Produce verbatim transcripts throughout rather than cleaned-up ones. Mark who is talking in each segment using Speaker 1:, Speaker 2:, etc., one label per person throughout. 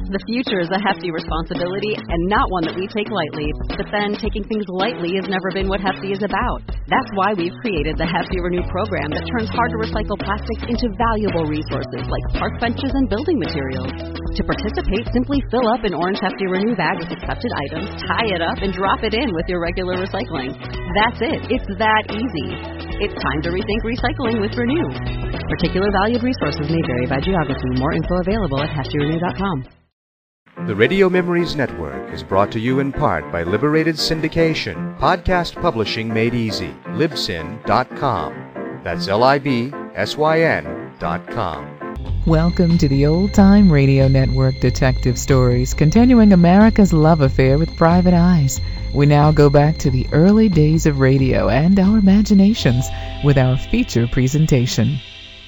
Speaker 1: The future is a hefty responsibility and not one that we take lightly. But then, taking things lightly has never been what Hefty is about. That's why we've created the Hefty Renew program that turns hard-to-recycle plastics into valuable resources like park benches and building materials. To participate, simply fill up an orange Hefty Renew bag with accepted items, tie it up, and drop it in with your regular recycling. That's it. It's that easy. It's time to rethink recycling with Renew. Particular valued resources may vary by geography. More info available at hefty renew dot com.
Speaker 2: The Radio Memories Network is brought to you in part by Liberated Syndication, podcast publishing made easy, libsyn dot com. That's L I B S Y N dot com.
Speaker 3: Welcome to the Old Time Radio Network Detective Stories, continuing America's love affair with private eyes. We now go back to the early days of radio and our imaginations with our feature presentation.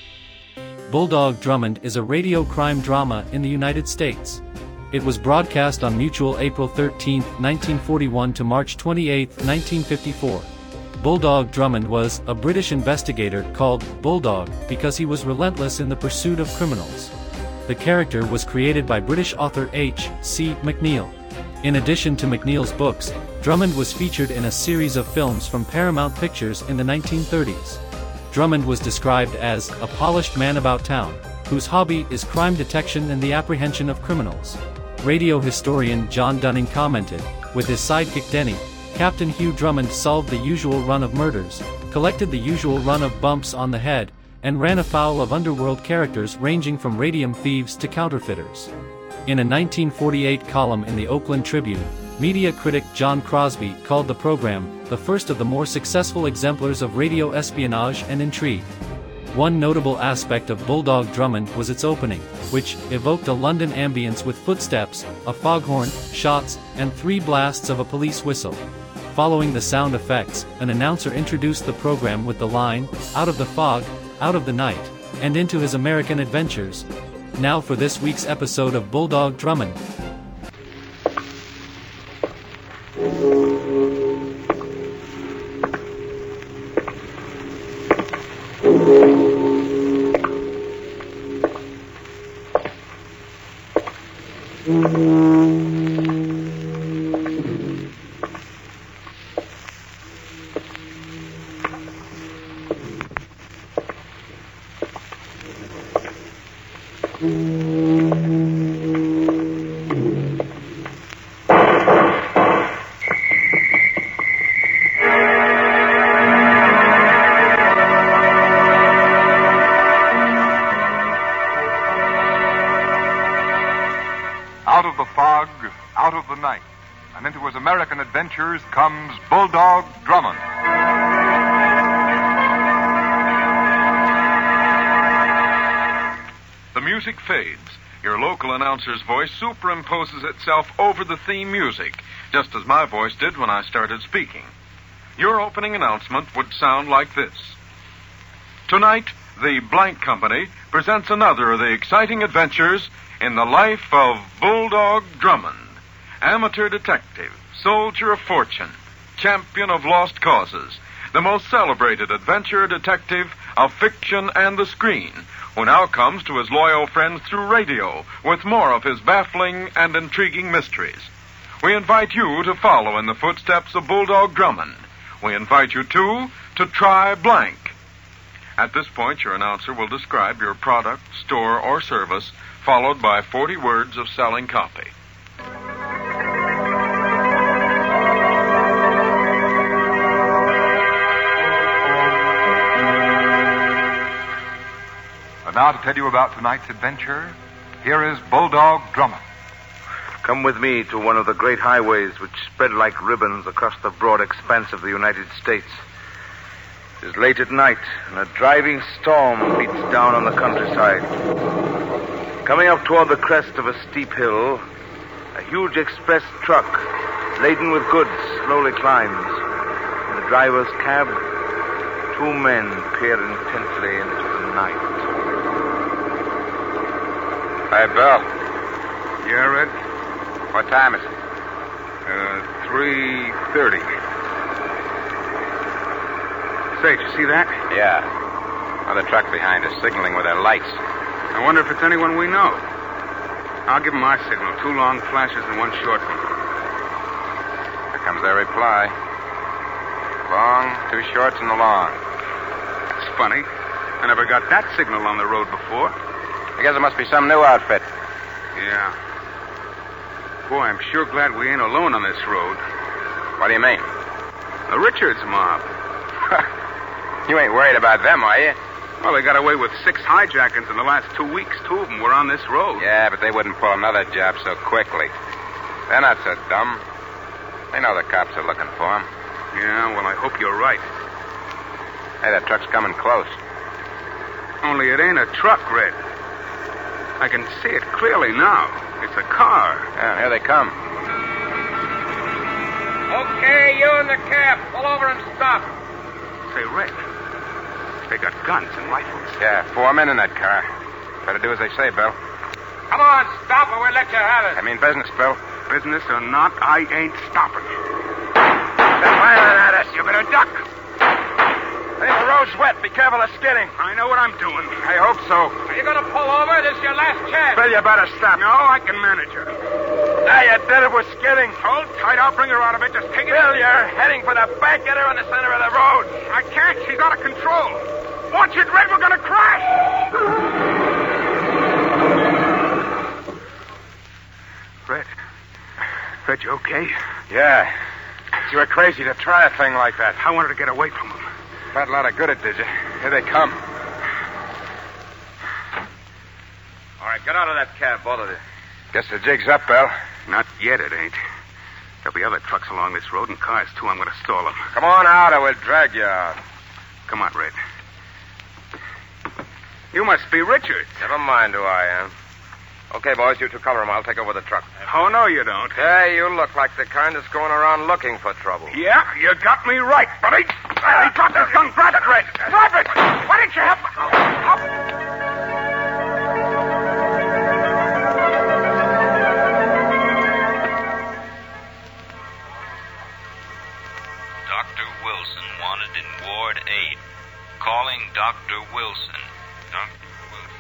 Speaker 4: Bulldog Drummond is a radio crime drama in the United States. It was broadcast on Mutual April thirteenth, nineteen forty-one to March twenty-eighth, nineteen fifty-four. Bulldog Drummond was a British investigator called Bulldog because he was relentless in the pursuit of criminals. The character was created by British author H C McNeill. In addition to McNeill's books, Drummond was featured in a series of films from Paramount Pictures in the nineteen thirties. Drummond was described as a polished man about town, whose hobby is crime detection and the apprehension of criminals. Radio historian John Dunning commented, with his sidekick Denny, Captain Hugh Drummond solved the usual run of murders, collected the usual run of bumps on the head, and ran afoul of underworld characters ranging from radium thieves to counterfeiters. In a nineteen forty-eight column in the Oakland Tribune, media critic John Crosby called the program the first of the more successful exemplars of radio espionage and intrigue. One notable aspect of Bulldog Drummond was its opening, which evoked a London ambience with footsteps, a foghorn, shots, and three blasts of a police whistle. Following the sound effects, an announcer introduced the program with the line, "Out of the fog, out of the night, and into his American adventures." Now for this week's episode of Bulldog Drummond.
Speaker 5: Out of the fog, out of the night, and into his American adventures comes Bulldog Drummond. The music fades. Your local announcer's voice superimposes itself over the theme music, just as my voice did when I started speaking. Your opening announcement would sound like this. Tonight, the Blank Company presents another of the exciting adventures in the life of Bulldog Drummond, amateur detective, soldier of fortune, champion of lost causes, the most celebrated adventure detective of fiction and the screen, who now comes to his loyal friends through radio with more of his baffling and intriguing mysteries. We invite you to follow in the footsteps of Bulldog Drummond. We invite you, too, to try Blank. At this point, your announcer will describe your product, store, or service, followed by forty words of selling copy. And now to tell you about tonight's adventure, here is Bulldog Drummond.
Speaker 6: Come with me to one of the great highways which spread like ribbons across the broad expanse of the United States. It is late at night, and a driving storm beats down on the countryside. Coming up toward the crest of a steep hill, a huge express truck laden with goods slowly climbs. In the driver's cab, two men peer intently into the night.
Speaker 5: Hi, Bill.
Speaker 6: Yeah, Red?
Speaker 5: What time is it?
Speaker 6: Uh, three thirty. Say, did you see that?
Speaker 5: Yeah. Another truck behind us signaling with their lights.
Speaker 6: I wonder if it's anyone we know.
Speaker 7: I'll give them our signal. Two long flashes and one short one.
Speaker 8: Here comes their reply. Long, two shorts, and a long.
Speaker 7: It's funny. I never got that signal on the road before.
Speaker 8: I guess it must be some new outfit.
Speaker 7: Yeah. Boy, I'm sure glad we ain't alone on this road.
Speaker 8: What do you mean?
Speaker 7: The Richards mob.
Speaker 8: You ain't worried about them, are you?
Speaker 7: Well, they got away with six hijackings in the last two weeks. Two of them were on this road.
Speaker 8: Yeah, but they wouldn't pull another job so quickly. They're not so dumb. They know the cops are looking for them.
Speaker 7: Yeah, well, I hope you're right.
Speaker 8: Hey, that truck's coming close.
Speaker 7: Only it ain't a truck, Red. I can see it clearly now. It's a car.
Speaker 8: Yeah, here they come.
Speaker 9: Okay, you in the cab. Pull over and stop.
Speaker 7: Say, Red, they got guns and rifles.
Speaker 8: Yeah, four men in that car. Better do as they say, Bill.
Speaker 9: Come on, stop or we'll let you have it.
Speaker 8: I mean business, Bill.
Speaker 7: Business or not, I ain't stopping.
Speaker 8: They're firing at us. You better duck. Hey, the road's wet. Be careful of skidding.
Speaker 7: I know what I'm doing.
Speaker 8: I hope so.
Speaker 9: Are you going to pull over? This is your last chance.
Speaker 8: Bill, you better stop.
Speaker 7: No, I can manage her.
Speaker 8: Now you did it. We're skidding.
Speaker 7: Hold tight. I'll bring her out of it. Just take it.
Speaker 8: Bill, you're heading for the back. Get her in the center of the road.
Speaker 7: I can't. She's out of control. Watch it, Red. We're going to crash. Red. Red, you okay?
Speaker 8: Yeah. You were crazy to try a thing like that.
Speaker 7: I wanted to get away from them.
Speaker 8: Got a lot of good at did you? Here they come.
Speaker 6: All right, get out of that cab, both of you.
Speaker 8: Guess the jig's up, Bill.
Speaker 7: Not yet, it ain't. There'll be other trucks along this road and cars, too. I'm going to stall them.
Speaker 8: Come on out, or we'll drag you out.
Speaker 7: Come on, Red. You must be Richard.
Speaker 8: Never mind who I am. Okay, boys, you two cover him. I'll take over the truck.
Speaker 7: Oh, no, you don't.
Speaker 8: Hey, you look like the kind that's going around looking for trouble.
Speaker 7: Yeah, you got me right, buddy. He dropped his gun. Grab it, Red. Drop it. Why didn't you help me? Help.
Speaker 10: Doctor Wilson wanted in Ward eight. Calling Doctor Wilson. Doctor Wilson.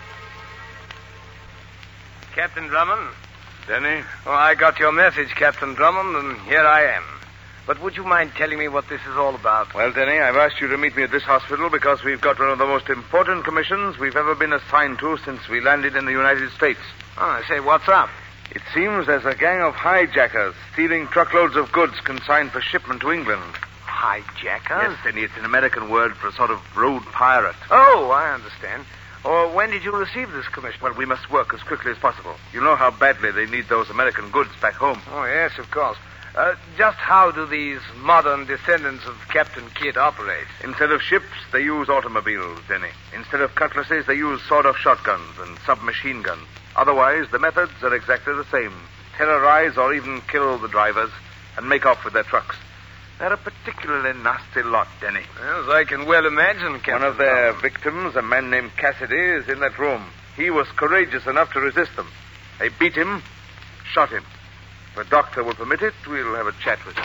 Speaker 9: Captain Drummond?
Speaker 6: Denny?
Speaker 9: Oh, I got your message, Captain Drummond, and here I am. But would you mind telling me what this is all about?
Speaker 6: Well, Denny, I've asked you to meet me at this hospital because we've got one of the most important commissions we've ever been assigned to since we landed in the United States.
Speaker 9: Oh, I say, what's up?
Speaker 6: It seems there's a gang of hijackers stealing truckloads of goods consigned for shipment to England.
Speaker 9: Hijackers?
Speaker 6: Yes, Denny, it's an American word for a sort of road pirate.
Speaker 9: Oh, I understand. Or when did you receive this commission?
Speaker 6: Well, we must work as quickly as possible. You know how badly they need those American goods back home.
Speaker 9: Oh, yes, of course. Uh, just how do these modern descendants of Captain Kidd operate?
Speaker 6: Instead of ships, they use automobiles, Denny. Instead of cutlasses, they use sawed-off shotguns and submachine guns. Otherwise, the methods are exactly the same. Terrorize or even kill the drivers and make off with their trucks. They're a particularly nasty lot, Denny.
Speaker 9: As I can well imagine, Captain.
Speaker 6: One of their victims, a man named Cassidy, is in that room. He was courageous enough to resist them. They beat him, shot him. If the doctor will permit it, we'll have a chat with him.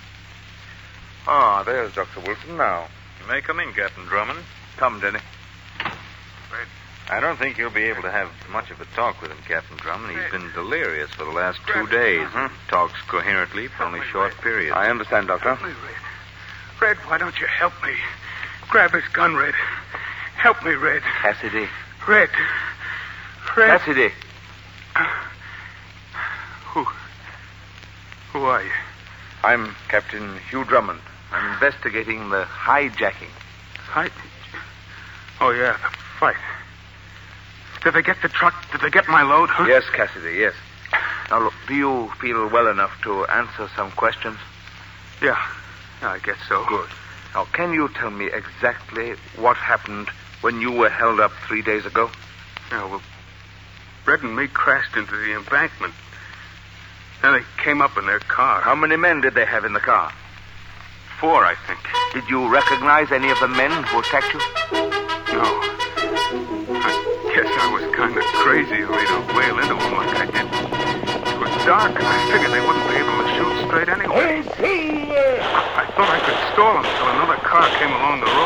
Speaker 6: Ah, there's Doctor Wilson now.
Speaker 11: You may come in, Captain Drummond.
Speaker 6: Come, Denny.
Speaker 11: Fred. I don't think you'll be able to have much of a talk with him, Captain Drummond. He's been delirious for the last two days.
Speaker 6: Uh-huh.
Speaker 11: Talks coherently for only short periods.
Speaker 6: I understand, Doctor.
Speaker 7: Help me, Red. Red, why don't you help me? Grab his gun, Red. Help me, Red.
Speaker 6: Cassidy.
Speaker 7: Red. Red.
Speaker 6: Cassidy.
Speaker 7: Uh, who? Who are you?
Speaker 6: I'm Captain Hugh Drummond. I'm investigating the hijacking.
Speaker 7: Hi. Oh, yeah, the fight. Did they get the truck? Did they get my load, huh?
Speaker 6: Yes, Cassidy, yes. Now, look, do you feel well enough to answer some questions?
Speaker 7: Yeah. Yeah, I guess so.
Speaker 6: Good. Now, can you tell me exactly what happened when you were held up three days ago?
Speaker 7: Yeah, well, Red and me crashed into the embankment. Then they came up in their car.
Speaker 6: How many men did they have in the car?
Speaker 7: Four, I think.
Speaker 6: Did you recognize any of the men who attacked you?
Speaker 7: No. I guess I was kind of crazy the way to wail into them like I did. It was dark, and I figured they wouldn't be able to shoot straight anyway. I thought I could stall them until another car came along the road, but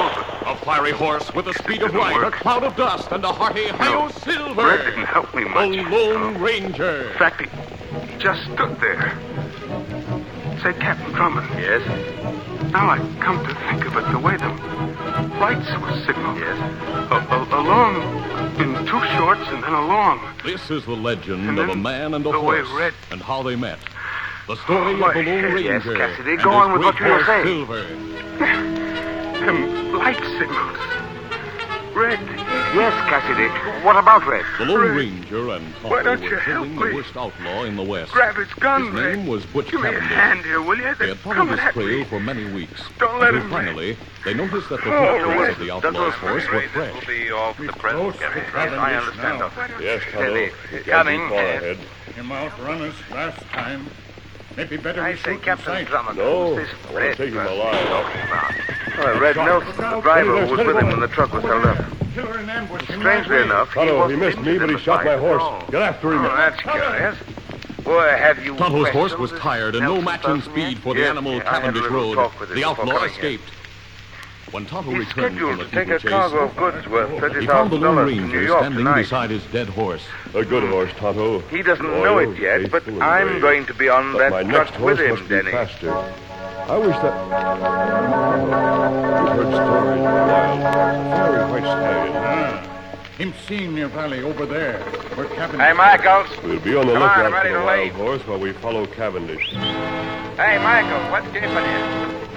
Speaker 12: A fiery horse with the speed of light,
Speaker 7: work.
Speaker 12: a cloud of dust, and a hearty hi-yo silver.
Speaker 7: Red didn't help me much.
Speaker 12: The Lone Ranger.
Speaker 7: In fact, he, he just stood there. Say, Captain Drummond.
Speaker 6: Yes?
Speaker 7: Now I come to think of it, the way the lights were signaled.
Speaker 6: Yes?
Speaker 7: A, a, a long, in two shorts and then a long.
Speaker 12: This is the legend
Speaker 7: And
Speaker 12: of a
Speaker 7: then
Speaker 12: man and a
Speaker 7: the way
Speaker 12: horse,
Speaker 7: Red-
Speaker 12: and how they met. The story
Speaker 7: Oh,
Speaker 12: of the Lone
Speaker 7: yes,
Speaker 12: Ranger.
Speaker 6: Cassidy,
Speaker 12: and
Speaker 6: go
Speaker 12: his
Speaker 6: on with what
Speaker 12: great
Speaker 6: you were
Speaker 12: horse,
Speaker 6: saying.
Speaker 12: Silver.
Speaker 7: Them light signals. Red.
Speaker 6: Yes, Cassidy. What about Red?
Speaker 12: The Lone
Speaker 7: Red.
Speaker 12: Ranger and Tonto
Speaker 7: Why don't
Speaker 12: were
Speaker 7: you help
Speaker 12: killing
Speaker 7: me?
Speaker 12: the worst outlaw in the West.
Speaker 7: Grab his gun,
Speaker 12: His name
Speaker 7: Red.
Speaker 12: was Butch
Speaker 7: Give me a
Speaker 12: Cavendish.
Speaker 7: hand here, will you?
Speaker 12: They
Speaker 7: They're
Speaker 12: had followed
Speaker 7: coming
Speaker 12: his
Speaker 7: at
Speaker 12: trail
Speaker 7: me.
Speaker 12: for many weeks.
Speaker 7: Don't let
Speaker 12: until
Speaker 7: him,
Speaker 12: finally, they noticed that the
Speaker 7: Oh,
Speaker 12: footprints
Speaker 7: Red.
Speaker 12: of the outlaw's horse were fresh.
Speaker 6: Will be all for the present, Captain. Yes, I understand. Doctor.
Speaker 13: Yes,
Speaker 6: Steady.
Speaker 13: Tonto.
Speaker 6: Coming.
Speaker 13: Far ahead.
Speaker 12: Him outrun us last time. Maybe better
Speaker 6: I say, Captain Drummond.
Speaker 13: No,
Speaker 6: who's this
Speaker 13: I want
Speaker 6: Red
Speaker 13: to take him
Speaker 6: person
Speaker 13: alive.
Speaker 6: you're talking about? Well, Red Nelson, the driver who was with him when the truck was held up. Strangely enough, he
Speaker 13: Tonto, he
Speaker 6: wasn't
Speaker 13: missed me,
Speaker 6: injured
Speaker 13: but
Speaker 6: in
Speaker 13: he
Speaker 6: the
Speaker 13: shot
Speaker 6: fight
Speaker 13: my
Speaker 6: at
Speaker 13: horse.
Speaker 6: all.
Speaker 13: Get after him.
Speaker 6: Oh, that's curious. Boy, have you
Speaker 12: Tonto's horse
Speaker 6: questioned
Speaker 12: was
Speaker 6: this
Speaker 12: tired and no
Speaker 6: Nelson
Speaker 12: match in
Speaker 6: person
Speaker 12: speed
Speaker 6: yet?
Speaker 12: for the
Speaker 6: Yes,
Speaker 12: animal
Speaker 6: yeah, I had a
Speaker 12: Cavendish
Speaker 6: little
Speaker 12: rode.
Speaker 6: talk with him
Speaker 12: The
Speaker 6: before
Speaker 12: outlaw
Speaker 6: coming here.
Speaker 12: escaped. When Tonto
Speaker 6: He's
Speaker 12: returned from
Speaker 6: scheduled
Speaker 12: the
Speaker 6: to take
Speaker 12: people
Speaker 6: a
Speaker 12: chase,
Speaker 6: cargo of goods worth thirty
Speaker 12: he found the
Speaker 6: thousand
Speaker 12: Lone
Speaker 6: dollars to New
Speaker 12: Ranger
Speaker 6: York
Speaker 12: standing
Speaker 6: tonight.
Speaker 12: beside his dead horse.
Speaker 13: A good horse, Tonto.
Speaker 6: He doesn't
Speaker 13: Loyal,
Speaker 6: know it yet, but
Speaker 13: faithful, and
Speaker 6: I'm
Speaker 13: brave.
Speaker 6: going to be on
Speaker 13: But
Speaker 6: that
Speaker 13: my
Speaker 6: truck
Speaker 13: next
Speaker 6: with
Speaker 13: horse
Speaker 6: him,
Speaker 13: must be
Speaker 6: Denny.
Speaker 13: faster. I wish that... You've heard stories of the wild horse, a fiery white stallion.
Speaker 12: Ah, him seen near valley over there, where Cavendish...
Speaker 6: Hey, Michaels.
Speaker 13: We'll be on the
Speaker 6: Come on,
Speaker 13: lookout
Speaker 6: I'm ready
Speaker 13: for the
Speaker 6: to
Speaker 13: wild
Speaker 6: leave.
Speaker 13: horse while we follow Cavendish.
Speaker 6: Hey, Michael, what's keeping you?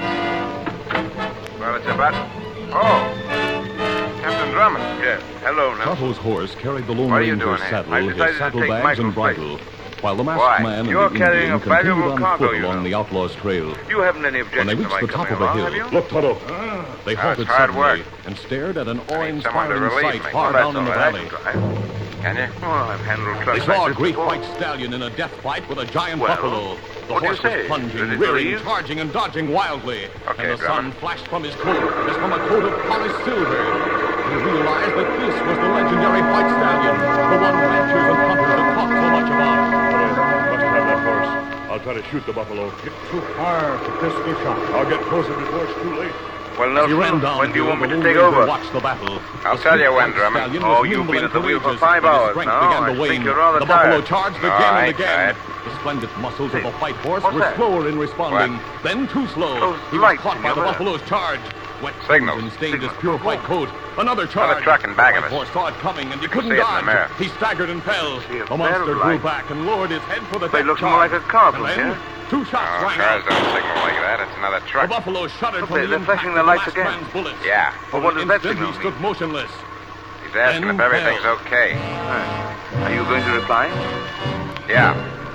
Speaker 6: Well, it's about... Oh. Captain Drummond. Yes. Hello, Nelson.
Speaker 12: Tonto's horse carried the Lone
Speaker 6: What are you
Speaker 12: Ranger's
Speaker 6: doing here?
Speaker 12: saddle,
Speaker 6: I
Speaker 12: his
Speaker 6: decided to take
Speaker 12: saddlebags,
Speaker 6: Michael's
Speaker 12: and bridle, while the masked
Speaker 6: Why?
Speaker 12: man and
Speaker 6: You're
Speaker 12: the
Speaker 6: carrying
Speaker 12: Indian
Speaker 6: a valuable
Speaker 12: continued on
Speaker 6: cargo,
Speaker 12: foot
Speaker 6: you
Speaker 12: along
Speaker 6: know.
Speaker 12: the outlaw's trail.
Speaker 6: You haven't any
Speaker 12: When
Speaker 6: objection
Speaker 12: they
Speaker 6: to
Speaker 12: reached
Speaker 6: my
Speaker 12: the top
Speaker 6: coming
Speaker 12: of the
Speaker 6: along,
Speaker 12: hill,
Speaker 6: have you?
Speaker 13: Look, Tonto.
Speaker 12: they
Speaker 6: That's
Speaker 12: halted
Speaker 6: hard
Speaker 12: suddenly
Speaker 6: work.
Speaker 12: and stared at an
Speaker 6: I need someone to
Speaker 12: awe-inspiring
Speaker 6: relieve
Speaker 12: sight
Speaker 6: me.
Speaker 12: far
Speaker 6: Well,
Speaker 12: down in the
Speaker 6: that's all
Speaker 12: valley.
Speaker 6: right. I can drive. Can you? Oh, I've handled
Speaker 12: They
Speaker 6: trucks
Speaker 12: saw
Speaker 6: like
Speaker 12: a
Speaker 6: this
Speaker 12: great
Speaker 6: before.
Speaker 12: white stallion in a death fight with a giant
Speaker 6: Well,
Speaker 12: buffalo. The
Speaker 6: what do you
Speaker 12: horse was
Speaker 6: say?
Speaker 12: plunging,
Speaker 6: Did it
Speaker 12: rearing,
Speaker 6: leave?
Speaker 12: charging, and dodging wildly.
Speaker 6: Okay,
Speaker 12: and the sun
Speaker 6: Drummond.
Speaker 12: flashed from his coat as from a coat of polished silver. He realized that this was the legendary white stallion, the one ranchers and hunters had talked so much about.
Speaker 13: Tonto, you must have that horse. I'll try to shoot the buffalo.
Speaker 12: It's too far to pistol shot.
Speaker 13: I'll get closer before it's too late.
Speaker 6: Well,
Speaker 12: As he ran
Speaker 6: Nelson,
Speaker 12: down
Speaker 6: when do you
Speaker 12: hill,
Speaker 6: want me
Speaker 12: the
Speaker 6: to
Speaker 12: Lone
Speaker 6: take
Speaker 12: Ranger
Speaker 6: over?
Speaker 12: watched the battle.
Speaker 6: I'll
Speaker 12: The
Speaker 6: tell you
Speaker 12: swift
Speaker 6: when,
Speaker 12: white
Speaker 6: Drummond.
Speaker 12: stallion
Speaker 6: Oh,
Speaker 12: was
Speaker 6: you've
Speaker 12: nimble
Speaker 6: been
Speaker 12: and
Speaker 6: at the wheel for
Speaker 12: courageous,
Speaker 6: five
Speaker 12: but his
Speaker 6: hours
Speaker 12: strength
Speaker 6: now.
Speaker 12: began
Speaker 6: I
Speaker 12: to wane.
Speaker 6: think you're rather
Speaker 12: The buffalo
Speaker 6: tired.
Speaker 12: charged
Speaker 6: All
Speaker 12: again
Speaker 6: right,
Speaker 12: and again.
Speaker 6: Dad.
Speaker 12: The splendid muscles of
Speaker 6: Hey,
Speaker 12: the white horse
Speaker 6: what's
Speaker 12: were
Speaker 6: that?
Speaker 12: slower in responding, then too slow.
Speaker 6: Those
Speaker 12: He was
Speaker 6: lights
Speaker 12: caught
Speaker 6: in
Speaker 12: by
Speaker 6: your
Speaker 12: the
Speaker 6: mirror.
Speaker 12: buffalo's charge. Wet
Speaker 6: Signals.
Speaker 12: crimson stained his
Speaker 6: Signals.
Speaker 12: pure white coat. Another charge.
Speaker 6: Another truck in back
Speaker 12: the
Speaker 6: of
Speaker 12: white
Speaker 6: us.
Speaker 12: horse saw it coming, and he
Speaker 6: You can
Speaker 12: couldn't
Speaker 6: see it in the
Speaker 12: dodge.
Speaker 6: mirror.
Speaker 12: He staggered and fell.
Speaker 6: See a
Speaker 12: The
Speaker 6: pair
Speaker 12: monster
Speaker 6: of
Speaker 12: drew
Speaker 6: lights.
Speaker 12: back and lowered his head for the
Speaker 6: They
Speaker 12: death
Speaker 6: look more
Speaker 12: charge.
Speaker 6: like a car
Speaker 12: And
Speaker 6: from
Speaker 12: then
Speaker 6: here.
Speaker 12: two shots
Speaker 6: Oh,
Speaker 12: rang
Speaker 6: cars
Speaker 12: out.
Speaker 6: don't signal like that. It's another
Speaker 12: The
Speaker 6: truck.
Speaker 12: buffalo shuddered
Speaker 6: Look,
Speaker 12: from
Speaker 6: they're-
Speaker 12: the
Speaker 6: they're
Speaker 12: impact
Speaker 6: flashing
Speaker 12: of
Speaker 6: their
Speaker 12: the
Speaker 6: lights
Speaker 12: masked
Speaker 6: again.
Speaker 12: man's bullets.
Speaker 6: Yeah.
Speaker 12: For
Speaker 6: But what
Speaker 12: an
Speaker 6: does that
Speaker 12: instant,
Speaker 6: signal
Speaker 12: he
Speaker 6: mean?
Speaker 12: stood motionless.
Speaker 6: He's asking
Speaker 12: Then
Speaker 6: if everything's
Speaker 12: fell.
Speaker 6: okay. Are you going to reply? Yeah.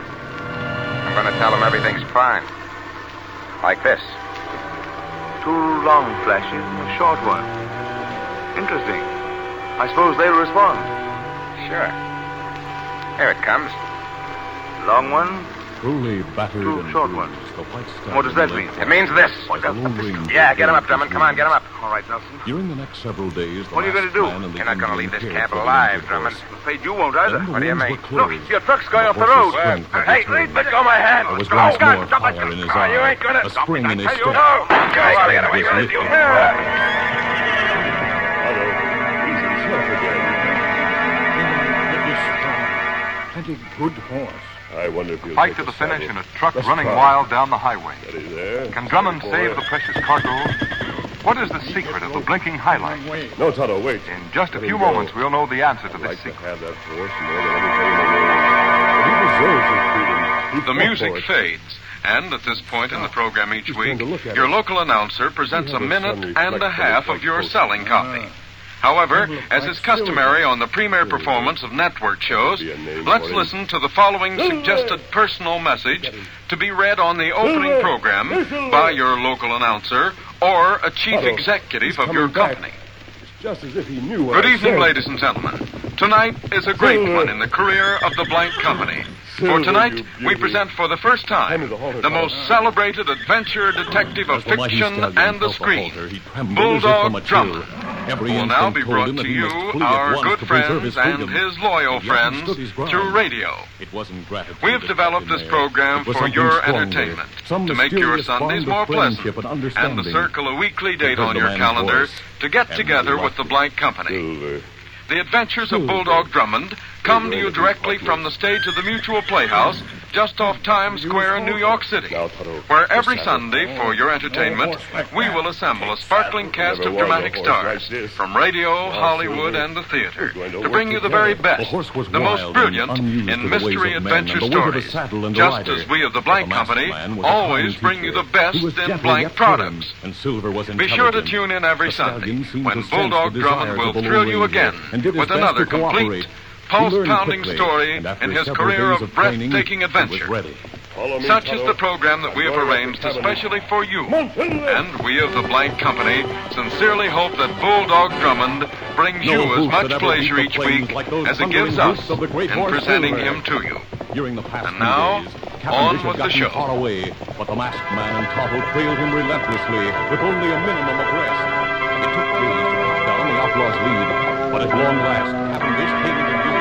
Speaker 6: I'm going to tell him everything's fine. Like this. Two long flashes, a short one. Interesting. I suppose they'll respond. Sure. Here it comes. Long one.
Speaker 12: Truly battered
Speaker 6: Two
Speaker 12: and
Speaker 6: short
Speaker 12: bruised,
Speaker 6: ones.
Speaker 12: the white stallion
Speaker 6: What does that
Speaker 12: lay
Speaker 6: mean? It means this.
Speaker 12: as the Lone Ranger
Speaker 6: Yeah, get him up,
Speaker 12: waved
Speaker 6: Drummond.
Speaker 12: his
Speaker 6: Come on, get him up.
Speaker 12: wings.
Speaker 6: All right, Nelson.
Speaker 12: During the next several days, the
Speaker 6: What are you going
Speaker 12: masked
Speaker 6: to do?
Speaker 12: man and the
Speaker 6: You're not going to
Speaker 12: Indian
Speaker 6: leave this
Speaker 12: cared
Speaker 6: camp
Speaker 12: for the
Speaker 6: alive,
Speaker 12: injured
Speaker 6: Drummond.
Speaker 12: horse.
Speaker 6: I'm afraid you won't either.
Speaker 12: Then the
Speaker 6: What do you
Speaker 12: winds
Speaker 6: mean?
Speaker 12: were closed.
Speaker 6: Look, your truck's going
Speaker 12: The
Speaker 6: off the
Speaker 12: horse's
Speaker 6: road.
Speaker 12: strength had
Speaker 6: Hey,
Speaker 12: returned.
Speaker 6: let go of my hand.
Speaker 12: There was
Speaker 6: Go,
Speaker 12: once
Speaker 6: God,
Speaker 12: more
Speaker 6: stop it.
Speaker 12: fire in his
Speaker 6: Oh, you
Speaker 12: eye,
Speaker 6: ain't going to
Speaker 12: a spring in his step.
Speaker 6: No, go
Speaker 12: His
Speaker 6: out of
Speaker 12: head
Speaker 6: the way.
Speaker 12: was
Speaker 6: What you
Speaker 12: lifted.
Speaker 13: Tonto, he's himself again.
Speaker 12: Plenty good horse.
Speaker 13: I wonder if he'll
Speaker 5: Fight
Speaker 13: take
Speaker 5: to
Speaker 13: a
Speaker 5: the finish
Speaker 13: saddle.
Speaker 5: in a truck
Speaker 13: Let's
Speaker 5: running
Speaker 13: try.
Speaker 5: wild down the highway.
Speaker 13: Steady there.
Speaker 5: Can Drummond
Speaker 13: Boy.
Speaker 5: save the precious cargo? What is the secret of the blinking highlight?
Speaker 13: No, Tonto, wait.
Speaker 5: In just a
Speaker 13: Let
Speaker 5: few
Speaker 13: him go.
Speaker 5: moments, we'll know the answer to
Speaker 13: I'd
Speaker 5: this
Speaker 13: like to
Speaker 5: secret.
Speaker 13: have that horse more than anything in the world. But he deserves his freedom. He
Speaker 5: The
Speaker 13: fought
Speaker 5: music
Speaker 13: for it.
Speaker 5: fades, and at this point in the program each
Speaker 13: He's
Speaker 5: week,
Speaker 13: trying to look at
Speaker 5: your
Speaker 13: it.
Speaker 5: local announcer presents
Speaker 13: See
Speaker 5: a
Speaker 13: how the
Speaker 5: minute
Speaker 13: sun
Speaker 5: and
Speaker 13: reflects
Speaker 5: a
Speaker 13: on his
Speaker 5: half
Speaker 13: white
Speaker 5: of your
Speaker 13: coat.
Speaker 5: selling copy. However, as is customary on the premiere performance of network shows, let's listen to the following suggested personal message to be read on the opening program by your local announcer or a chief
Speaker 13: Tonto,
Speaker 5: executive
Speaker 13: he's
Speaker 5: of your
Speaker 13: coming back.
Speaker 5: company.
Speaker 13: It's just as if he knew what
Speaker 5: Good
Speaker 13: I
Speaker 5: evening,
Speaker 13: said.
Speaker 5: ladies and gentlemen. Tonight is a great one in the career of the blank company. For tonight, we present for the first time the most celebrated adventure detective of fiction and the screen, Bulldog Drummond, who will now be brought to you, our good friends and his loyal friends, through radio. We have developed this program for your entertainment, to make your Sundays more pleasant, and to circle a weekly date on your calendar to get together with the Blank Company. The Adventures of Bulldog Drummond come to you directly from the stage of the Mutual Playhouse just off Times Square in New York City, where every Sunday, for your entertainment, we will assemble a sparkling cast of dramatic stars from radio, Hollywood, and the theater to bring you the very best, the most brilliant in mystery adventure stories, just as we of the Blank Company always bring you the best in blank products. Be sure to tune in every Sunday when Bulldog Drummond will thrill you again with another complete, pulse-pounding story in his career of breathtaking adventure. Such is the program that we have arranged especially for you, and we of the Blank Company sincerely hope that Bulldog Drummond brings you as much pleasure each week as it gives us in presenting him to you. And now, on with the show.
Speaker 12: But the masked man and Tottle trailed him relentlessly with only a minimum of rest. It took days to track down the outlaw's lead, but at long last, Cavendish came into view.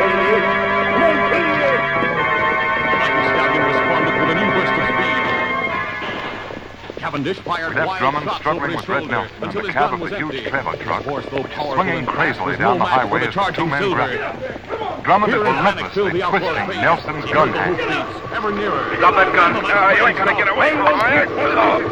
Speaker 12: Cavendish fired
Speaker 14: Cadet Drummond struggling with Red Nelson in the cab of the huge trailer truck, which is swinging crazily down the highway as the two men grapple. Drummond is relentlessly twisting Nelson's gun handle.
Speaker 9: Drop that gun. Uh, you ain't gonna get away from me.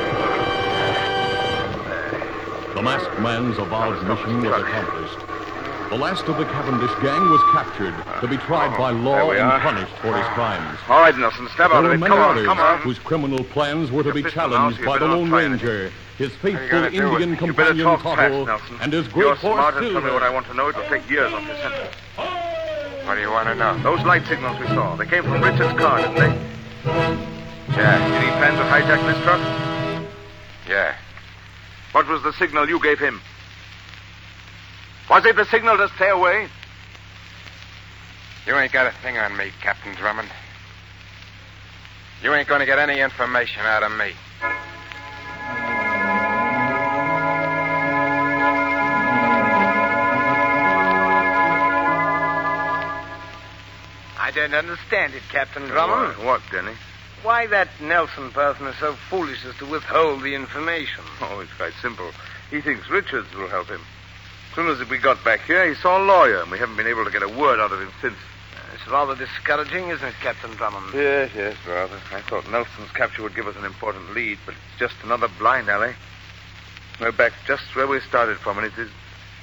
Speaker 12: The masked man's avowed mission was accomplished. The last of the Cavendish gang was captured to be tried by law and punished for his crimes.
Speaker 6: All right, Nelson, snap out of it.
Speaker 12: Come on, come on. Whose criminal plans were to be challenged by the Lone Ranger, his faithful Indian companion Tottle, and his great horse Silver.
Speaker 6: Tell me what I want to know. It'll take years off your sentence.
Speaker 8: What do you want to know?
Speaker 6: Those light signals we saw. They came from Richard's car, didn't they?
Speaker 8: Yeah.
Speaker 6: Did he plan to hijack this truck?
Speaker 8: Yeah.
Speaker 6: What was the signal you gave him? Was it the signal to stay away?
Speaker 8: You ain't got a thing on me, Captain Drummond. You ain't going to get any information out of me.
Speaker 9: I don't understand it, Captain Drummond.
Speaker 6: What, Denny?
Speaker 9: Why that Nelson person is so foolish as to withhold the information.
Speaker 6: Oh, it's quite simple. He thinks Richards will help him. As soon as we got back here, he saw a lawyer, and we haven't been able to get a word out of him since.
Speaker 9: Uh, it's rather discouraging, isn't it, Captain Drummond?
Speaker 6: Yes, yes, rather. I thought Nelson's capture would give us an important lead, but it's just another blind alley. We're back just where we started from, and it is...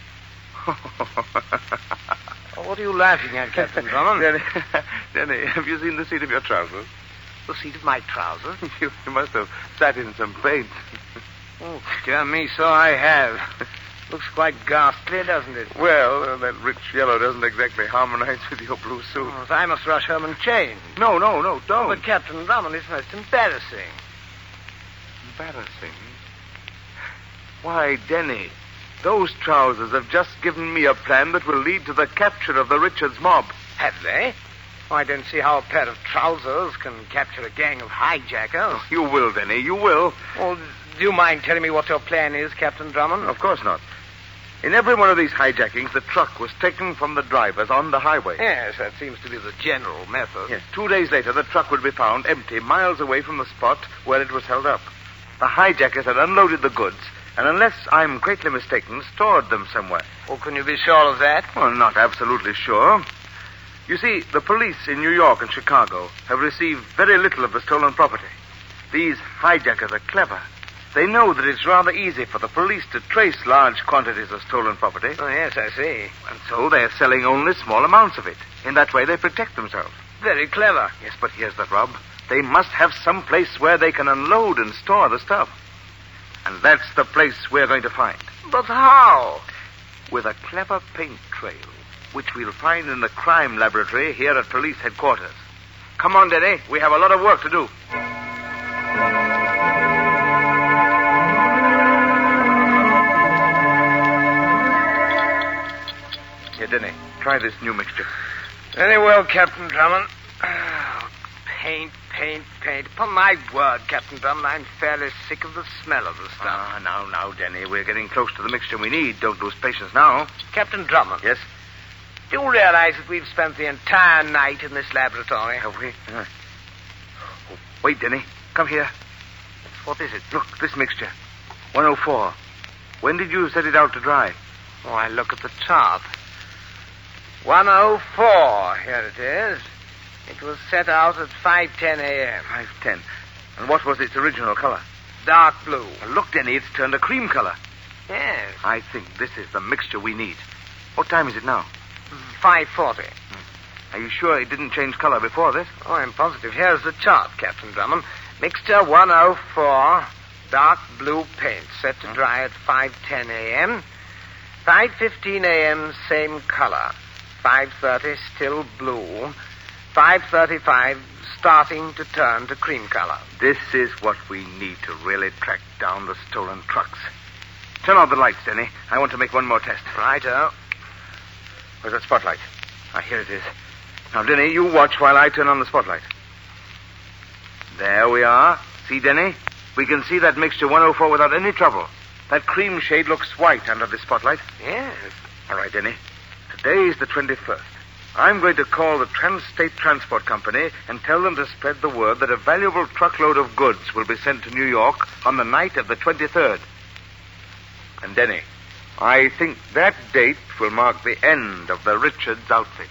Speaker 9: Oh, what are you laughing at, Captain Drummond?
Speaker 6: Denny, Denny, have you seen the seat of your trousers?
Speaker 9: The seat of my trousers?
Speaker 6: you, you must have sat in some paint.
Speaker 9: Oh, dear me, so I have. Looks quite ghastly, doesn't it?
Speaker 6: Well, uh, that rich yellow doesn't exactly harmonize with your blue suit.
Speaker 9: Oh, so I must rush home and change.
Speaker 6: No, no, no, don't.
Speaker 9: Oh, but Captain Drummond, it's most embarrassing.
Speaker 6: Embarrassing? Why, Denny, those trousers have just given me a plan that will lead to the capture of the Richards mob.
Speaker 9: Have they? Oh, I don't see how a pair of trousers can capture a gang of hijackers.
Speaker 6: Oh, you will, Denny, you will.
Speaker 9: Well, do you mind telling me what your plan is, Captain Drummond?
Speaker 6: Of course not. In every one of these hijackings, the truck was taken from the drivers on the highway.
Speaker 9: Yes, that seems to be the general method.
Speaker 6: Yes. Two days later, the truck would be found empty miles away from the spot where it was held up. The hijackers had unloaded the goods, and unless I'm greatly mistaken, stored them somewhere.
Speaker 9: Oh, can you be sure of that?
Speaker 6: Well, not absolutely sure. You see, the police in New York and Chicago have received very little of the stolen property. These hijackers are clever. They know that it's rather easy for the police to trace large quantities of stolen property.
Speaker 9: Oh, yes, I see.
Speaker 6: And so they're selling only small amounts of it. In that way, they protect themselves.
Speaker 9: Very clever.
Speaker 6: Yes, but here's the rub. They must have some place where they can unload and store the stuff. And that's the place we're going to find.
Speaker 9: But how?
Speaker 6: With a clever paint trail, which we'll find in the crime laboratory here at police headquarters. Come on, Denny. We have a lot of work to do. Here, Denny, try this new mixture.
Speaker 9: Very well, Captain Drummond. paint, paint. Upon my word, Captain Drummond, I'm fairly sick of the smell of the stuff.
Speaker 6: Ah, now, now, Denny. We're getting close to the mixture we need. Don't lose patience now.
Speaker 9: Captain Drummond.
Speaker 6: Yes?
Speaker 9: Do you realize that we've spent the entire night in this laboratory?
Speaker 6: Have we? Uh, oh, wait, Denny. Come here. What is it? Look, this mixture. one oh four. When did you set it out to dry?
Speaker 9: Oh, I look at the chart. one oh four. Here it is. It was set out at five ten a.m.
Speaker 6: five ten. And what was its original color?
Speaker 9: Dark blue.
Speaker 6: Well, look, Denny, it's turned a cream color.
Speaker 9: Yes.
Speaker 6: I think this is the mixture we need. What time is it now?
Speaker 9: five forty.
Speaker 6: Are you sure it didn't change color before this?
Speaker 9: Oh, I'm positive. Here's the chart, Captain Drummond. Mixture one oh four, dark blue paint, set to dry at five ten a.m. five fifteen a.m., same color. five thirty, still blue. five thirty-five, starting to turn to cream color.
Speaker 6: This is what we need to really track down the stolen trucks. Turn on the lights, Denny. I want to make one more test.
Speaker 9: Righto.
Speaker 6: Where's that spotlight? Ah, here it is. Now, Denny, you watch while I turn on the spotlight. There we are. See, Denny? We can see that mixture one oh four without any trouble. That cream shade looks white under the spotlight.
Speaker 9: Yes.
Speaker 6: All right, Denny. Today is the twenty-first. I'm going to call the Trans-State Transport Company and tell them to spread the word that a valuable truckload of goods will be sent to New York on the night of the twenty-third. And, Denny, I think that date will mark the end of the Richards outfit.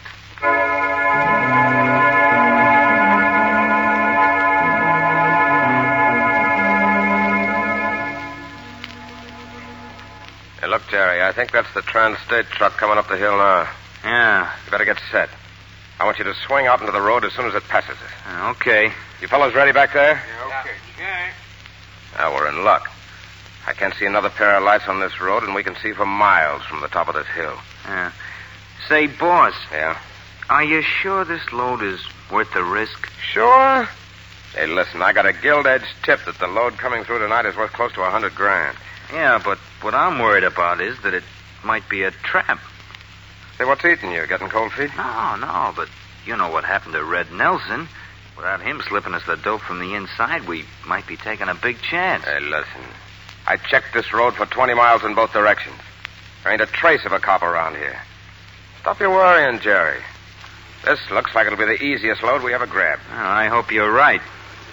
Speaker 8: Hey, look, Jerry, I think that's the Trans-State truck coming up the hill now.
Speaker 11: Yeah.
Speaker 8: You better get set. I want you to swing out into the road as soon as it passes it.
Speaker 11: Uh, okay.
Speaker 8: You fellows ready back there?
Speaker 9: Yeah, okay. Okay.
Speaker 8: Now, we're in luck. I can't see another pair of lights on this road, and we can see for miles from the top of this hill.
Speaker 11: Yeah. Say, boss.
Speaker 8: Yeah?
Speaker 11: Are you sure this load is worth the risk?
Speaker 8: Sure. Hey, listen, I got a gilt-edged tip that the load coming through tonight is worth close to a hundred grand.
Speaker 11: Yeah, but what I'm worried about is that it might be a trap.
Speaker 8: Say, what's eating you? Getting cold feet?
Speaker 11: No, no, but you know what happened to Red Nelson. Without him slipping us the dope from the inside, we might be taking a big chance.
Speaker 8: Hey, listen. I checked this road for twenty miles in both directions. There ain't a trace of a cop around here. Stop your worrying, Jerry. This looks like it'll be the easiest load we ever grabbed.
Speaker 11: Well, I hope you're right.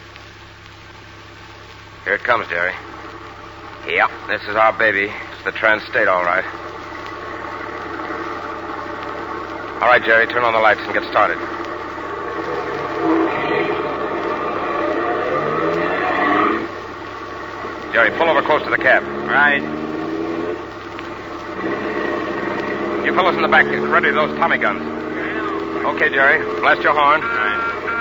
Speaker 8: Here it comes, Jerry.
Speaker 11: Yep.
Speaker 8: This is our baby. It's the Trans-State, all right. All right, Jerry, turn on the lights and get started. Jerry, pull over close to the cab.
Speaker 11: Right.
Speaker 8: You fellas in the back, get ready those Tommy guns. Okay, Jerry. Blast your horn.
Speaker 11: Right.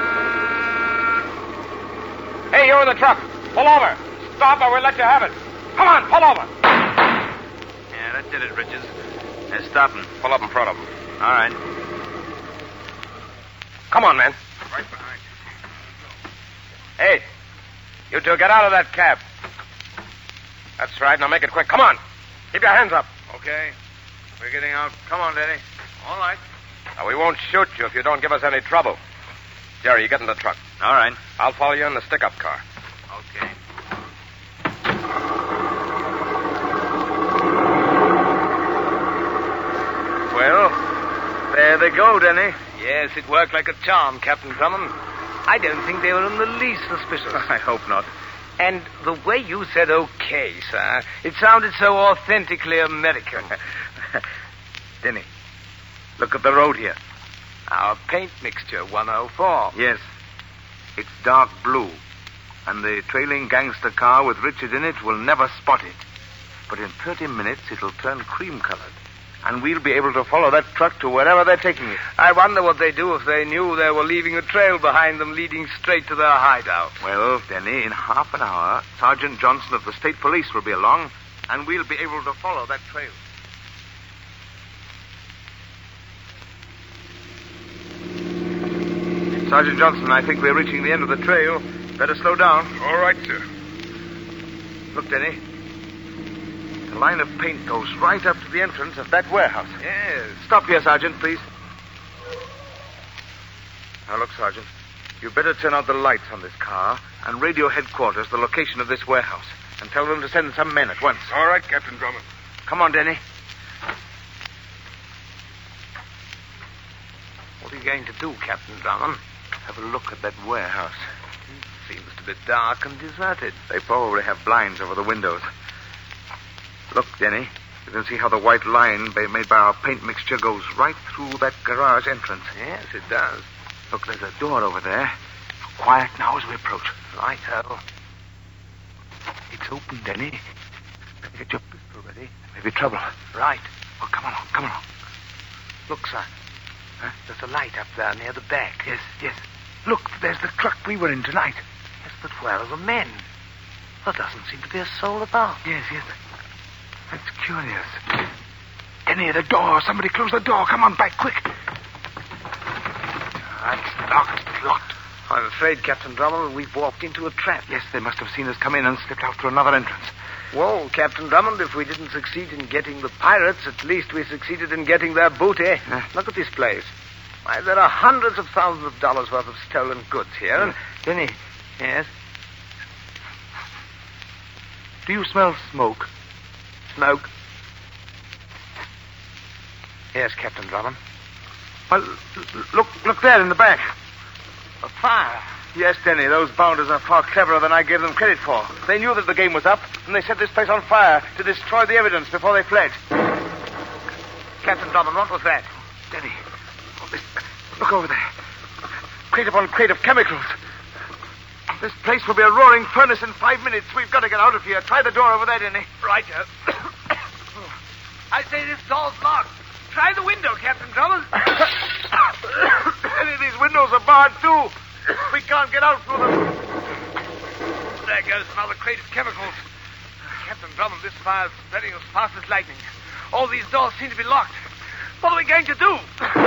Speaker 8: Hey, you in the truck. Pull over. Stop or we'll let you have it. Come on, pull over.
Speaker 11: Yeah, that did it, Richards. They're stopping.
Speaker 8: Pull up in front of them.
Speaker 11: All right.
Speaker 8: Come on, man.
Speaker 9: Right behind you.
Speaker 8: Hey, you two get out of that cab. That's right. Now make it quick. Come on. Keep your hands up.
Speaker 6: Okay. We're getting out. Come on, Denny.
Speaker 9: All right.
Speaker 8: Now, we won't shoot you if you don't give us any trouble. Jerry, you get in the truck.
Speaker 11: All right.
Speaker 8: I'll follow you in the stick-up car.
Speaker 11: Okay.
Speaker 6: Well, there they go, Denny.
Speaker 9: Yes, it worked like a charm, Captain Drummond. I don't think they were in the least suspicious.
Speaker 6: I hope not.
Speaker 9: And the way you said okay, sir, it sounded so authentically American.
Speaker 6: Denny, look at the road here.
Speaker 9: Our paint mixture, one oh four.
Speaker 6: Yes. It's dark blue. And the trailing gangster car with Richard in it will never spot it. But in thirty minutes, it'll turn cream-colored. And we'll be able to follow that truck to wherever they're taking it.
Speaker 9: I wonder what they'd do if they knew they were leaving a trail behind them leading straight to their hideout.
Speaker 6: Well, Denny, in half an hour, Sergeant Johnson of the State Police will be along, and we'll be able to follow that trail. Sergeant Johnson, I think we're reaching the end of the trail. Better slow down.
Speaker 14: All right, sir.
Speaker 6: Look, Denny. The line of paint goes right up to the entrance of that warehouse.
Speaker 9: Yes.
Speaker 6: Stop here, Sergeant, please. Now, look, Sergeant. You'd better turn out the lights on this car and radio headquarters the location of this warehouse. And tell them to send some men at once.
Speaker 7: All right, Captain Drummond.
Speaker 6: Come on, Denny.
Speaker 9: What are you going to do, Captain Drummond?
Speaker 6: Have a look at that warehouse.
Speaker 9: It seems to be dark and deserted.
Speaker 6: They probably have blinds over the windows. Look, Denny. You can see how the white line made by our paint mixture goes right through that garage entrance.
Speaker 9: Yes, it does.
Speaker 6: Look, there's a door over there. Quiet now as we approach.
Speaker 9: Righto.
Speaker 6: It's open, Denny. Better get your pistol ready. There may be trouble.
Speaker 9: Right.
Speaker 6: Oh, come on, come on.
Speaker 9: Look, son. Huh? There's a light up there near the back.
Speaker 6: Yes, yes. Look, there's the truck we were in tonight.
Speaker 9: Yes, but where are the men? There doesn't seem to be a soul about.
Speaker 6: Yes, yes. That's curious. Denny, the door. Somebody close the door. Come on, back, quick.
Speaker 9: It's locked. It's locked. I'm afraid, Captain Drummond, we've walked into a trap.
Speaker 6: Yes, they must have seen us come in and slipped out through another entrance.
Speaker 9: Well, Captain Drummond, if we didn't succeed in getting the pirates, at least we succeeded in getting their booty. Uh, Look at this place. Why, there are hundreds of thousands of dollars worth of stolen goods here. And...
Speaker 6: Denny.
Speaker 9: Yes?
Speaker 6: Do you smell smoke?
Speaker 9: Smoke? Yes, Captain Drummond.
Speaker 6: Well, look, look there in the back.
Speaker 9: A fire.
Speaker 6: Yes, Denny, those bounders are far cleverer than I gave them credit for. They knew that the game was up, and they set this place on fire to destroy the evidence before they fled.
Speaker 9: Captain Drummond, what was that?
Speaker 6: Denny, oh, this, look over there. Crate upon crate of chemicals. This place will be a roaring furnace in five minutes. We've got to get out of here. Try the door over there, Denny.
Speaker 9: Right, uh, I say this door's locked. Try the window, Captain Drummond.
Speaker 6: Denny, these windows are barred, too. We can't get out through them.
Speaker 9: There goes another crate of chemicals. Captain Drummond, this fire's spreading as fast as lightning. All these doors seem to be locked. What are we going to do?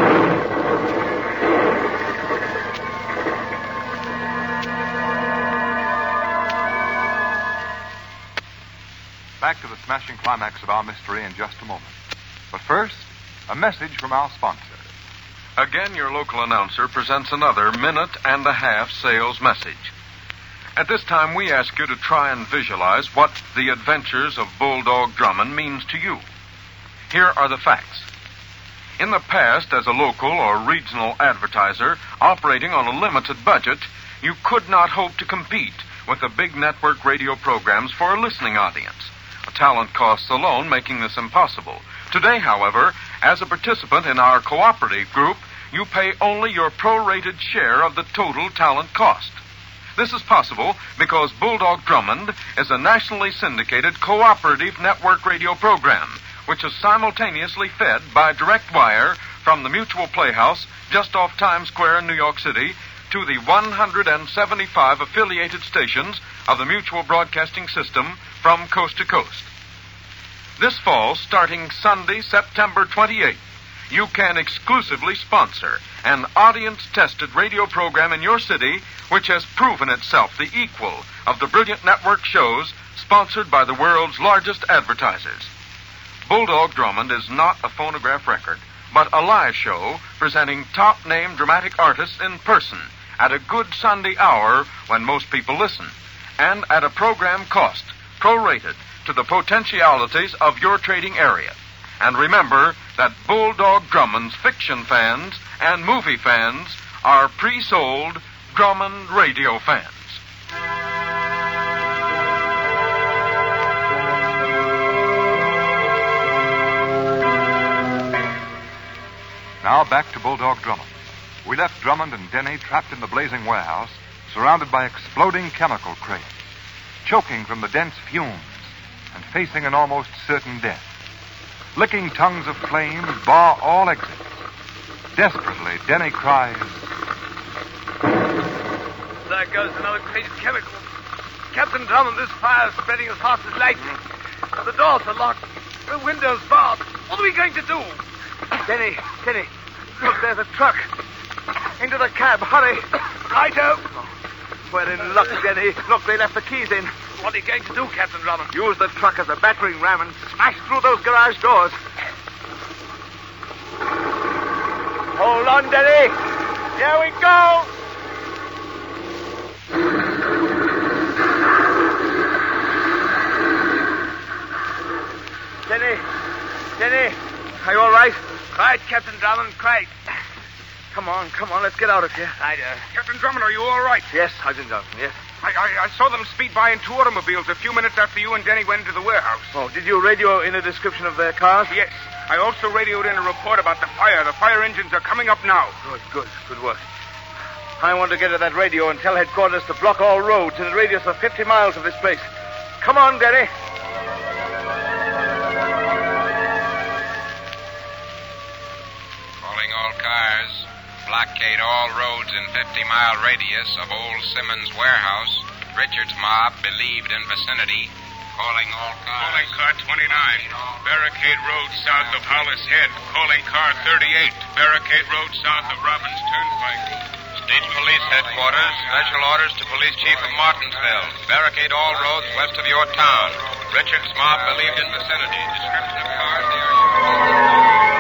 Speaker 14: Back to the smashing climax of our mystery in just a moment. But first, a message from our sponsor.
Speaker 5: Again, your local announcer presents another minute and a half sales message. At this time, we ask you to try and visualize what the adventures of Bulldog Drummond means to you. Here are the facts. In the past, as a local or regional advertiser operating on a limited budget, you could not hope to compete with the big network radio programs for a listening audience. Talent costs alone making this impossible. Today, however, as a participant in our cooperative group, you pay only your prorated share of the total talent cost. This is possible because Bulldog Drummond is a nationally syndicated cooperative network radio program, which is simultaneously fed by direct wire from the Mutual Playhouse just off Times Square in New York City to the one hundred seventy-five affiliated stations of the Mutual Broadcasting System from coast to coast. This fall, starting Sunday, September twenty-eighth, you can exclusively sponsor an audience-tested radio program in your city which has proven itself the equal of the brilliant network shows sponsored by the world's largest advertisers. Bulldog Drummond is not a phonograph record, but a live show presenting top-name dramatic artists in person at a good Sunday hour when most people listen, and at a program cost prorated to the potentialities of your trading area. And remember that Bulldog Drummond's fiction fans and movie fans are pre-sold Drummond radio fans.
Speaker 14: Now back to Bulldog Drummond. We left Drummond and Denny trapped in the blazing warehouse, surrounded by exploding chemical crates, choking from the dense fumes and facing an almost certain death. Licking tongues of flame bar all exits. Desperately, Denny cries,
Speaker 9: There goes another crate of chemicals. Captain Drummond, this fire's spreading as fast as lightning. The doors are locked. The window's barred. What are we going to do?
Speaker 6: Denny, Denny, look, there's a truck. Into the cab, hurry.
Speaker 9: Righto.
Speaker 6: We're in luck, Denny. Look, they left the keys in.
Speaker 9: What are you going to do, Captain Drummond?
Speaker 6: Use the truck as a battering ram and smash through those garage doors. Hold on, Denny. Here we go.
Speaker 9: Right, Captain Drummond, right.
Speaker 6: Come on, come on, let's get out of here.
Speaker 9: I, uh...
Speaker 7: Captain Drummond, are you all right?
Speaker 6: Yes, Sergeant Johnson, yes.
Speaker 7: I, I, I saw them speed by in two automobiles a few minutes after you and Denny went into the warehouse.
Speaker 6: Oh, did you radio in a description of their cars?
Speaker 7: Yes. I also radioed in a report about the fire. The fire engines are coming up now.
Speaker 6: Good, good, good work. I want to get to that radio and tell headquarters to block all roads in a radius of fifty miles of this place. Come on, Denny.
Speaker 8: Calling all cars. Blockade all roads in fifty-mile radius of Old Simmons Warehouse. Richards mob believed in vicinity. Calling all cars.
Speaker 15: Calling car twenty-nine. Barricade Road south of Hollis Head. Calling car thirty-eight. Barricade Road south of Robbins Turnpike.
Speaker 8: State Police Headquarters. Special orders to Police Chief of Martinsville. Barricade all roads west of your town. Richards mob believed in vicinity. Description of cars they are using.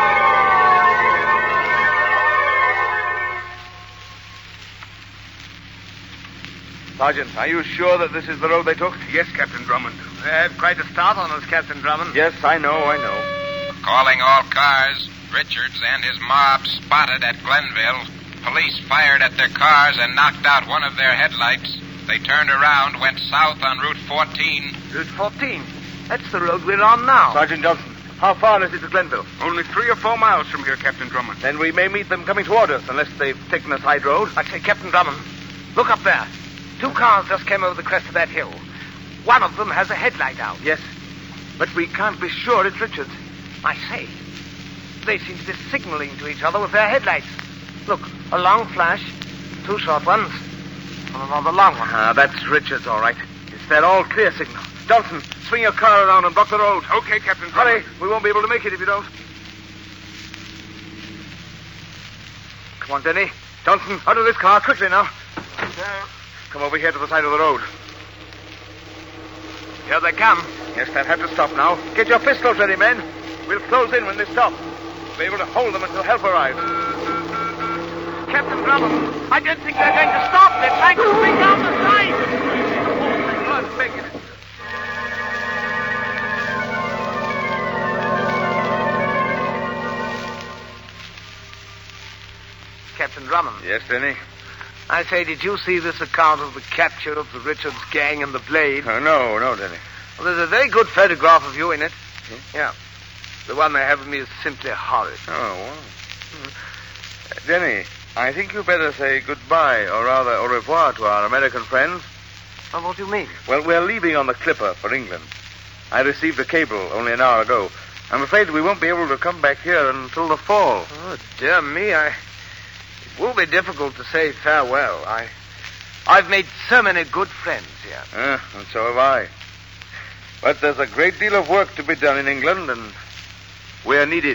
Speaker 6: Sergeant, are you sure that this is the road they took?
Speaker 7: Yes, Captain Drummond.
Speaker 9: They have quite a start on us, Captain Drummond.
Speaker 6: Yes, I know, I know.
Speaker 8: Calling all cars. Richards and his mob spotted at Glenville. Police fired at their cars and knocked out one of their headlights. They turned around, went south on Route fourteen.
Speaker 9: Route fourteen? That's the road we're on now.
Speaker 6: Sergeant Johnson, how far is it to Glenville?
Speaker 7: Only three or four miles from here, Captain Drummond.
Speaker 6: Then we may meet them coming toward us, unless they've taken a side road.
Speaker 9: I say, Captain Drummond, look up there. Two cars just came over the crest of that hill. One of them has a headlight out.
Speaker 6: Yes, but we can't be sure it's Richards.
Speaker 9: I say, they seem to be signaling to each other with their headlights. Look, a long flash, two short ones, and another long one.
Speaker 6: Ah, that's Richards, all right. It's their all-clear signal. Johnson, swing your car around and block the road.
Speaker 7: Okay, Captain Drummond.
Speaker 6: Hurry, we won't be able to make it if you don't. Come on, Denny. Johnson, out of this car, quickly now. There. Come over here to the side of the road.
Speaker 9: Here they come.
Speaker 6: Yes, they'll have to stop now. Get your pistols ready, men. We'll close in when they stop. We'll be able to hold them until help arrives.
Speaker 9: Captain Drummond, I don't think they're going to stop. They're trying to swing down the side.
Speaker 6: Blood making it.
Speaker 9: Captain Drummond.
Speaker 6: Yes, Denny?
Speaker 9: I say, did you see this account of the capture of the Richards gang and the Blade?
Speaker 6: Oh, no, no, Denny.
Speaker 9: Well, there's a very good photograph of you in it. Hmm? Yeah. The one they have of me is simply horrid.
Speaker 6: Oh, wow. Hmm. Uh, Denny, I think you better say goodbye, or rather au revoir, to our American friends.
Speaker 9: Oh, what do you mean?
Speaker 6: Well, we're leaving on the Clipper for England. I received a cable only an hour ago. I'm afraid we won't be able to come back here until the fall.
Speaker 9: Oh, dear me, I... It will be difficult to say farewell. I... I've made so many good friends here.
Speaker 6: Uh, and so have I. But there's a great deal of work to be done in England, and we're needed.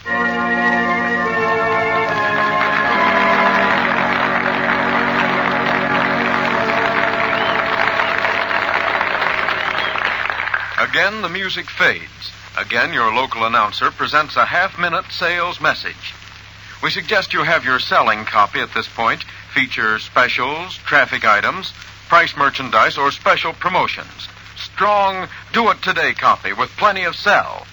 Speaker 5: Again, the music fades. Again, your local announcer presents a half-minute sales message. We suggest you have your selling copy at this point feature specials, traffic items, price merchandise, or special promotions. Strong, do-it-today copy with plenty of sell.